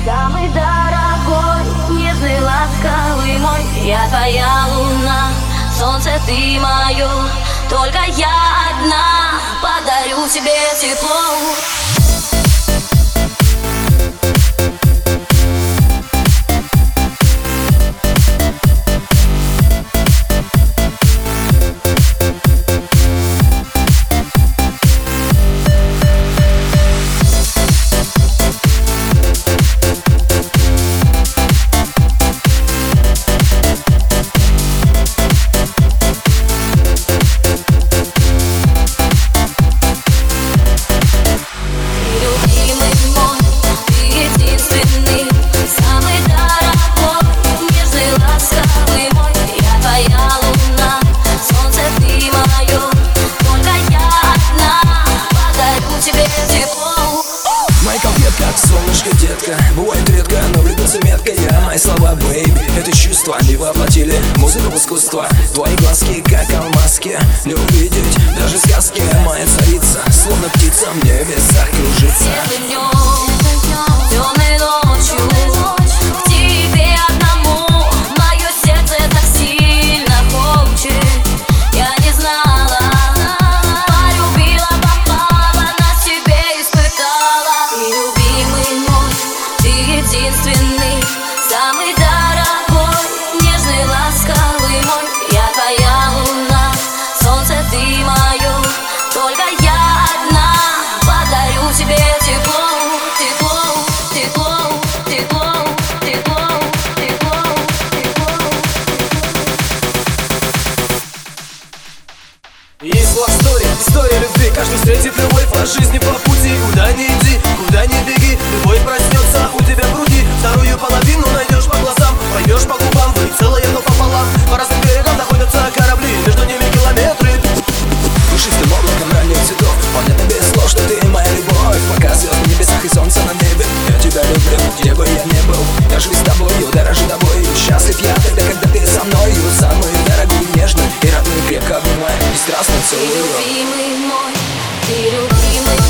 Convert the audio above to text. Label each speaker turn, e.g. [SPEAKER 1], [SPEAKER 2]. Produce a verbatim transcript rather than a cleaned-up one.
[SPEAKER 1] Самый дорогой, нежный, ласковый мой. Я твоя луна, солнце ты мое. Только я одна подарю тебе тепло.
[SPEAKER 2] Как солнышко, детка, бывает редко, но влюбился метко я. Мои слова, бэйби, это чувство не воплотили музыку в искусство. Твои глазки, как алмазки, не увидеть даже сказки. Моя царица, словно птица, в небесах кружится.
[SPEAKER 1] Светлым днем, темной ночью, к тебе одному мое сердце так сильно хочет. Я не знала, полюбила, попала, на себе испытала. Ты любимый мой, ты единственный, самый дорогой, нежный, ласковый мой. Я твоя луна, солнце ты мое. Только я одна подарю тебе тепло, тепло, тепло, тепло, тепло, тепло, тепло.
[SPEAKER 3] Есть love story, история любви. Каждый встретит любовь по жизни, по пути. Куда ни иди, куда ни беги, любовь проснется у тебя в груди. Вторую половину найдешь по глазам, пойдешь по губам, вы целые, но пополам. По разным берегам находятся корабли, между ними километры.
[SPEAKER 2] Пушистым облаком ранних цветов, понятно без слов, что ты моя любовь. Пока звезд в небесах и солнце на небе, я тебя люблю, где бы я ни был. Я живу с тобою, дорожу тобою. Счастлив я тогда, когда ты со мною. Самую дорогую, нежную и родную крепко обнимаю и страстно целую.
[SPEAKER 1] Ты любимый мой, ты любимый.